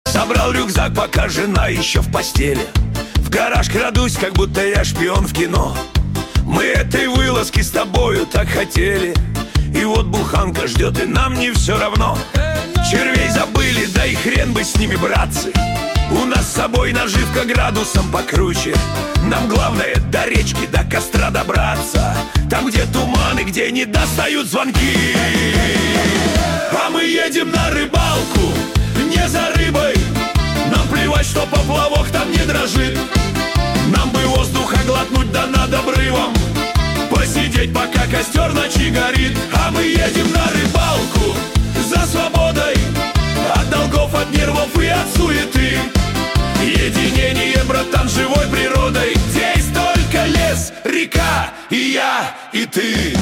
Собрал рюкзак, пока жена еще в постели. В гараж крадусь, как будто я шпион в кино. Мы этой вылазки с тобою так хотели. И вот буханка ждет, и нам не все равно. Червей забыли, да и хрен бы с ними, братцы. У нас с собой наживка градусом покруче. Нам главное до речки, до костра добраться. Там, где туманы, где не достают звонки. А мы едем на рыбалку, не за рыбой. Нам плевать, что поплавок там не дрожит. Нам бы воздуха глотнуть, да над обрывом посидеть, пока костер ночи горит. А мы едем на рыбалку за свободой от долгов, от нервов и от суеты. Единение, братан, с живой природой. Здесь только лес, река, и я, и ты.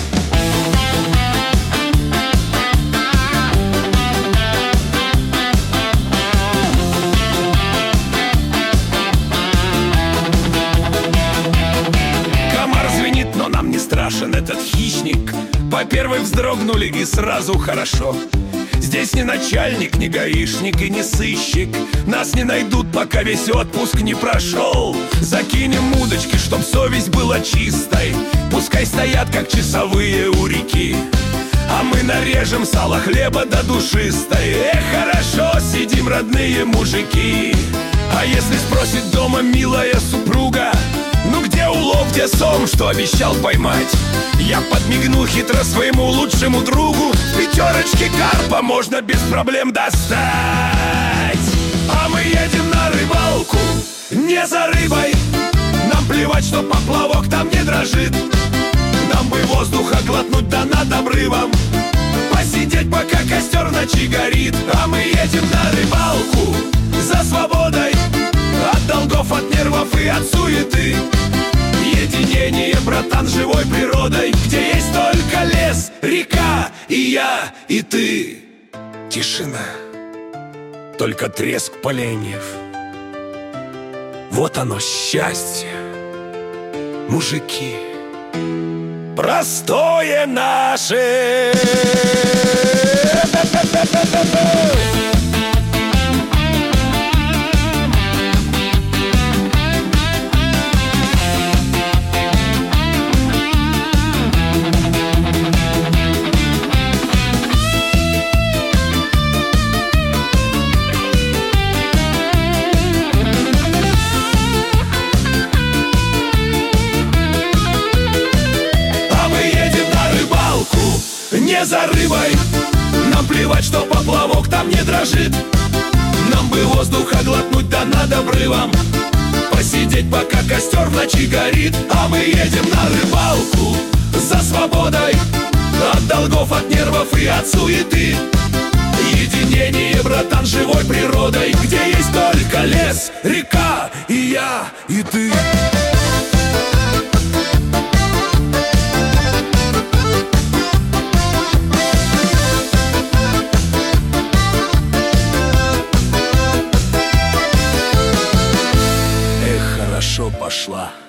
Комар звенит, но нам не страшен этот хищник. По первой вздрогнули и сразу хорошо. Здесь не начальник, не гаишник и не сыщик. Нас не найдут, пока весь отпуск не прошел. Закинем удочки, чтоб совесть была чистой. Пускай стоят, как часовые у реки. А мы нарежем сало хлеба до душистой. Эх, хорошо сидим, родные мужики. А если спросит дома милая супруга: ну где улов, где сом, что обещал поймать? Я подмигну хитро своему лучшему другу. Пятерочки карпа можно без проблем достать. А мы едем на рыбалку, не за рыбой. Нам плевать, что поплавок там не дрожит. Нам бы воздуха глотнуть, да над обрывом посидеть, пока костер в ночи горит. А мы едем на рыбалку за свободой от долгов, от нервов и от суеты. Единение, братан, с живой природой, где есть только лес, река, и я, и ты. Тишина, только треск поленьев. Вот оно счастье, мужики, простое наше. Не за рыбой. Нам плевать, что поплавок там не дрожит. Нам бы воздуха глотнуть, да над обрывом посидеть, пока костер в ночи горит. А мы едем на рыбалку за свободой от долгов, от нервов и от суеты. Единение, братан, с живой природой, где есть только лес, река, и я, и ты. Хорошо пошла